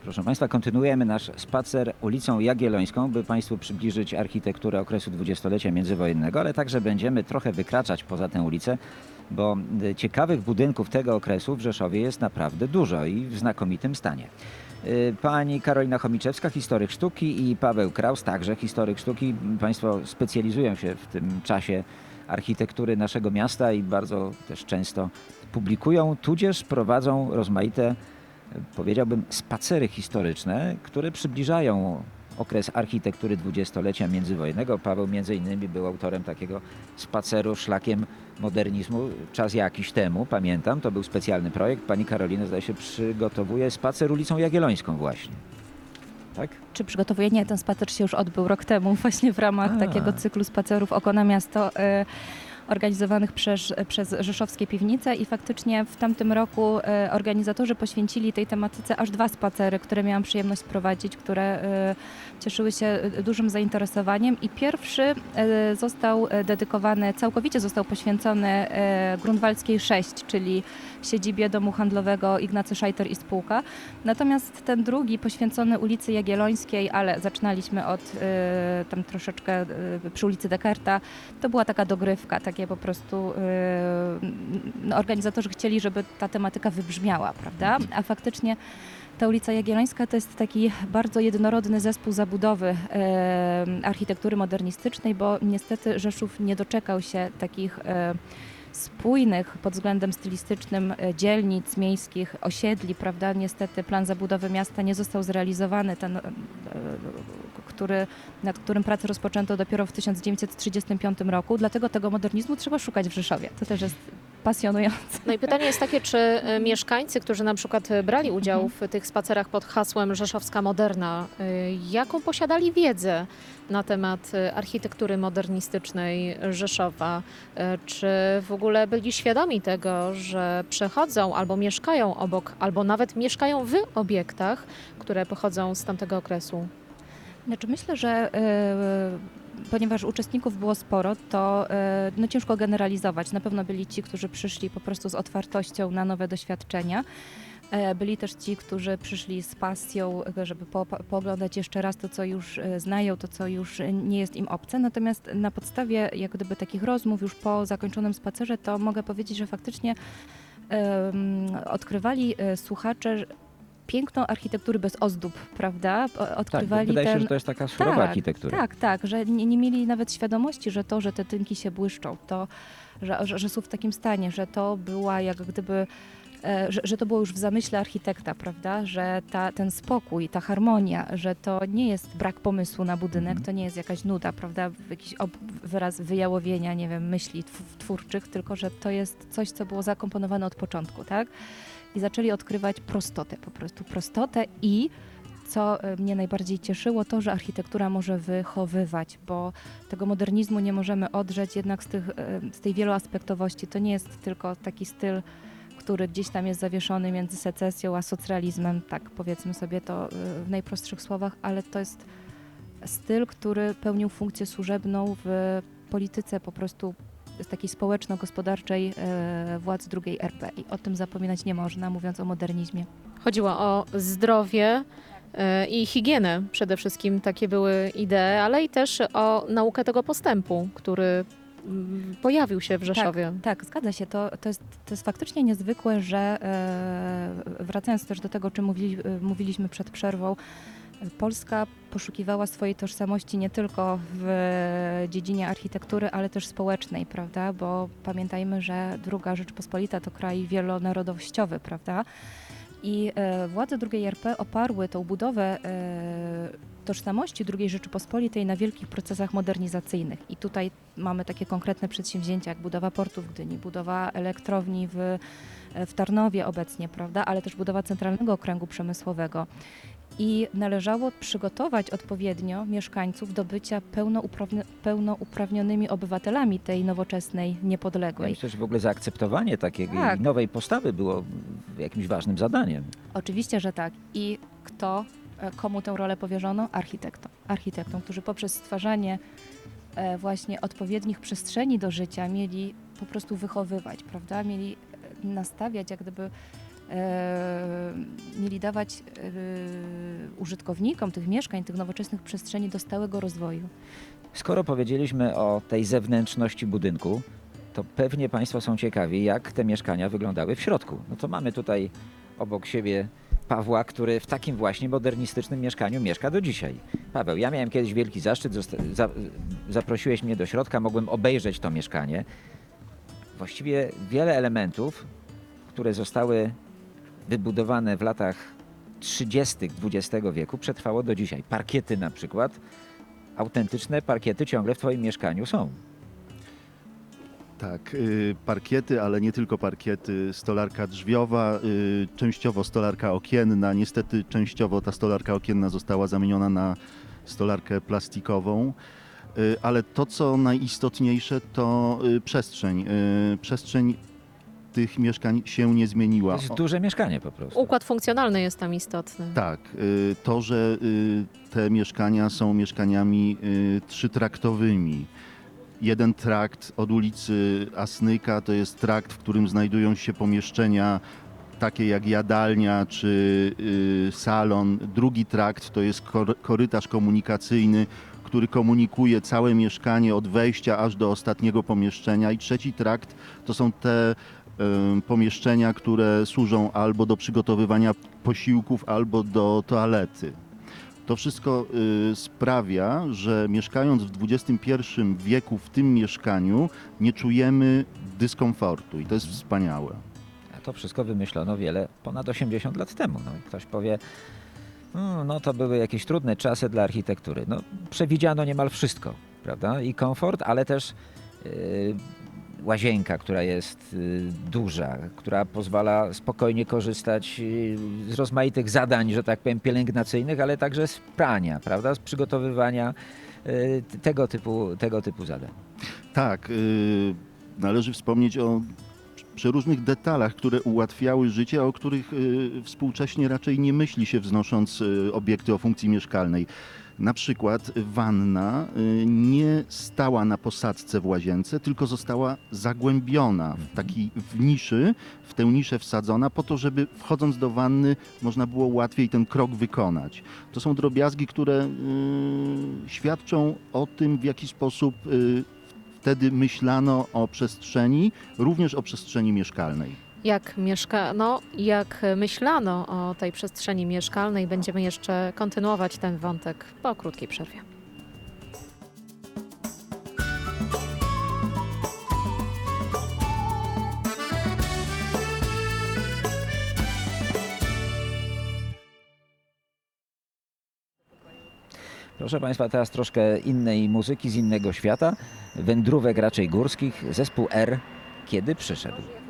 Proszę Państwa, kontynuujemy nasz spacer ulicą Jagiellońską, by Państwu przybliżyć architekturę okresu dwudziestolecia międzywojennego, ale także będziemy trochę wykraczać poza tę ulicę, bo ciekawych budynków tego okresu w Rzeszowie jest naprawdę dużo i w znakomitym stanie. Pani Karolina Chomiczewska, historyk sztuki, i Paweł Kraus, także historyk sztuki. Państwo specjalizują się w tym czasie architektury naszego miasta i bardzo też często publikują, tudzież prowadzą rozmaite, powiedziałbym, spacery historyczne, które przybliżają okres architektury dwudziestolecia międzywojennego. Paweł między innymi był autorem takiego spaceru szlakiem modernizmu czas jakiś temu, pamiętam, to był specjalny projekt. Pani Karolina, zdaje się, przygotowuje spacer ulicą Jagiellońską właśnie. Tak? Czy przygotowuje? Nie, ten spacer się już odbył rok temu właśnie w ramach takiego cyklu spacerów Oko na miasto organizowanych przez rzeszowskie piwnice i faktycznie w tamtym roku organizatorzy poświęcili tej tematyce aż 2 spacery, które miałam przyjemność prowadzić, które cieszyły się dużym zainteresowaniem i pierwszy został dedykowany, całkowicie został poświęcony Grunwaldzkiej 6, czyli siedzibie domu handlowego Ignacy Szajter i spółka. Natomiast ten drugi poświęcony ulicy Jagiellońskiej, ale zaczynaliśmy od tam troszeczkę przy ulicy Dekerta, to była taka dogrywka, takie po prostu organizatorzy chcieli, żeby ta tematyka wybrzmiała, prawda? A faktycznie ta ulica Jagiellońska to jest taki bardzo jednorodny zespół zabudowy architektury modernistycznej, bo niestety Rzeszów nie doczekał się takich spójnych pod względem stylistycznym dzielnic miejskich, osiedli, prawda? Niestety plan zabudowy miasta nie został zrealizowany, ten, nad którym pracę rozpoczęto dopiero w 1935 roku, dlatego tego modernizmu trzeba szukać w Rzeszowie. To też jest pasjonujące. No i pytanie jest takie, czy mieszkańcy, którzy na przykład brali udział w tych spacerach pod hasłem Rzeszowska Moderna, jaką posiadali wiedzę na temat architektury modernistycznej Rzeszowa? Czy w ogóle byli świadomi tego, że przechodzą albo mieszkają obok, albo nawet mieszkają w obiektach, które pochodzą z tamtego okresu? Znaczy myślę, że ponieważ uczestników było sporo, to no ciężko generalizować. Na pewno byli ci, którzy przyszli po prostu z otwartością na nowe doświadczenia. Byli też ci, którzy przyszli z pasją, żeby pooglądać jeszcze raz to, co już znają, to, co już nie jest im obce. Natomiast na podstawie jak gdyby takich rozmów już po zakończonym spacerze, to mogę powiedzieć, że faktycznie odkrywali słuchacze piękno architektury bez ozdób, prawda? Odkrywali wydaje się, że to jest taka surowa architektura. Tak, że nie mieli nawet świadomości, że to, że te tynki się błyszczą, to, że są w takim stanie, że to była jak gdyby, że to było już w zamyśle architekta, prawda? Że ten spokój, ta harmonia, że to nie jest brak pomysłu na budynek, to nie jest jakaś nuda, prawda? Jakiś wyraz wyjałowienia, nie wiem, myśli twórczych, tylko że to jest coś, co było zakomponowane od początku, tak? I zaczęli odkrywać prostotę, po prostu prostotę i co mnie najbardziej cieszyło, to, że architektura może wychowywać, bo tego modernizmu nie możemy odrzeć jednak z tej wieloaspektowości. To nie jest tylko taki styl, który gdzieś tam jest zawieszony między secesją a socrealizmem, tak powiedzmy sobie to w najprostszych słowach, ale to jest styl, który pełnił funkcję służebną w polityce po prostu z takiej społeczno-gospodarczej władz II RP i o tym zapominać nie można, mówiąc o modernizmie. Chodziło o zdrowie i higienę przede wszystkim, takie były idee, ale i też o naukę tego postępu, który pojawił się w Rzeszowie. Tak, zgadza się. To jest faktycznie niezwykłe, że wracając też do tego, o czym mówiliśmy przed przerwą, Polska poszukiwała swojej tożsamości nie tylko w dziedzinie architektury, ale też społecznej, prawda? Bo pamiętajmy, że II Rzeczpospolita to kraj wielonarodowościowy, prawda? I władze II RP oparły tą budowę tożsamości II Rzeczypospolitej na wielkich procesach modernizacyjnych. I tutaj mamy takie konkretne przedsięwzięcia, jak budowa portu w Gdyni, budowa elektrowni w Tarnowie obecnie, prawda? Ale też budowa Centralnego Okręgu Przemysłowego. I należało przygotować odpowiednio mieszkańców do bycia pełnouprawnionymi obywatelami tej nowoczesnej, niepodległej. Ja myślę, że w ogóle zaakceptowanie takiej nowej postawy było jakimś ważnym zadaniem. Oczywiście, że tak. I komu tę rolę powierzono? Architektom, którzy poprzez stwarzanie właśnie odpowiednich przestrzeni do życia mieli po prostu wychowywać, prawda? Mieli nastawiać jak gdyby mieli dawać użytkownikom tych mieszkań, tych nowoczesnych przestrzeni do stałego rozwoju. Skoro powiedzieliśmy o tej zewnętrzności budynku, to pewnie Państwo są ciekawi, jak te mieszkania wyglądały w środku. No to mamy tutaj obok siebie Pawła, który w takim właśnie modernistycznym mieszkaniu mieszka do dzisiaj. Paweł, ja miałem kiedyś wielki zaszczyt, zaprosiłeś mnie do środka, mogłem obejrzeć to mieszkanie. Właściwie wiele elementów, które zostały wybudowane w latach 30. XX wieku, przetrwało do dzisiaj. Parkiety na przykład, autentyczne parkiety ciągle w Twoim mieszkaniu są. Tak, parkiety, ale nie tylko parkiety, stolarka drzwiowa, częściowo stolarka okienna. Niestety częściowo ta stolarka okienna została zamieniona na stolarkę plastikową, ale to co najistotniejsze to przestrzeń. Przestrzeń tych mieszkań się nie zmieniła. To jest duże mieszkanie po prostu. Układ funkcjonalny jest tam istotny. Tak, to, że te mieszkania są mieszkaniami trzytraktowymi. Jeden trakt od ulicy Asnyka to jest trakt, w którym znajdują się pomieszczenia takie jak jadalnia czy salon. Drugi trakt to jest korytarz komunikacyjny, który komunikuje całe mieszkanie od wejścia aż do ostatniego pomieszczenia. I trzeci trakt to są te pomieszczenia, które służą albo do przygotowywania posiłków, albo do toalety. To wszystko sprawia, że mieszkając w XXI wieku w tym mieszkaniu nie czujemy dyskomfortu i to jest wspaniałe. A to wszystko wymyślono ponad 80 lat temu. No i ktoś powie, no to były jakieś trudne czasy dla architektury. No, przewidziano niemal wszystko, prawda? I komfort, ale też łazienka, która jest duża, która pozwala spokojnie korzystać z rozmaitych zadań, że tak powiem, pielęgnacyjnych, ale także z prania, prawda? Z przygotowywania tego typu zadań. Tak, należy wspomnieć o przeróżnych detalach, które ułatwiały życie, a o których współcześnie raczej nie myśli się, wznosząc obiekty o funkcji mieszkalnej. Na przykład wanna nie stała na posadzce w łazience, tylko została zagłębiona w niszy, w tę niszę wsadzona po to, żeby wchodząc do wanny można było łatwiej ten krok wykonać. To są drobiazgi, które świadczą o tym, w jaki sposób wtedy myślano o przestrzeni, również o przestrzeni mieszkalnej. Jak myślano o tej przestrzeni mieszkalnej, będziemy jeszcze kontynuować ten wątek po krótkiej przerwie. Proszę Państwa, teraz troszkę innej muzyki z innego świata, wędrówek raczej górskich, zespół R, Kiedy przyszedł.